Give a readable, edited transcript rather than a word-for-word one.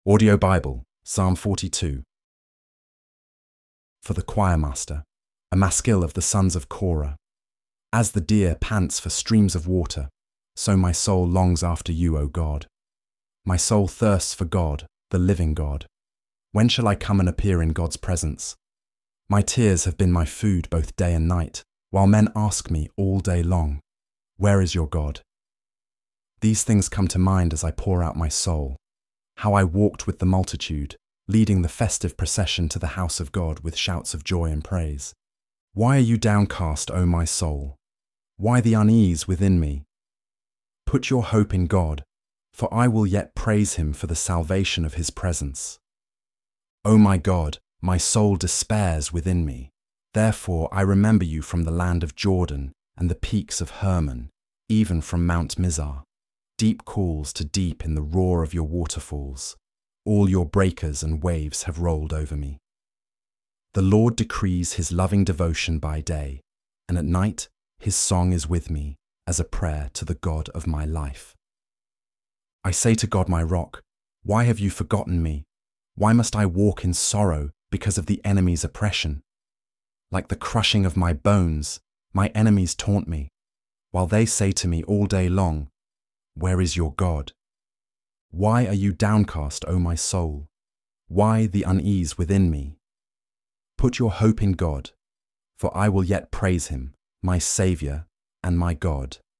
Audio Bible, Psalm 42. For the choirmaster, a maskil of the sons of Korah. As the deer pants for streams of water, so my soul longs after you, O God. My soul thirsts for God, the living God. When shall I come and appear in God's presence? My tears have been my food both day and night, while men ask me all day long, where is your God? These things come to mind as I pour out my soul. How I walked with the multitude, leading the festive procession to the house of God with shouts of joy and praise. Why are you downcast, O my soul? Why the unease within me? Put your hope in God, for I will yet praise him for the salvation of his presence. O my God, my soul despairs within me. Therefore I remember you from the land of Jordan and the peaks of Hermon, even from Mount Mizar. Deep calls to deep in the roar of your waterfalls. All your breakers and waves have rolled over me. The Lord decrees his loving devotion by day, and at night his song is with me as a prayer to the God of my life. I say to God, my rock, why have you forgotten me? Why must I walk in sorrow because of the enemy's oppression? Like the crushing of my bones, my enemies taunt me, while they say to me all day long, where is your God? Why are you downcast, O my soul? Why the unease within me? Put your hope in God, for I will yet praise him, my Saviour and my God.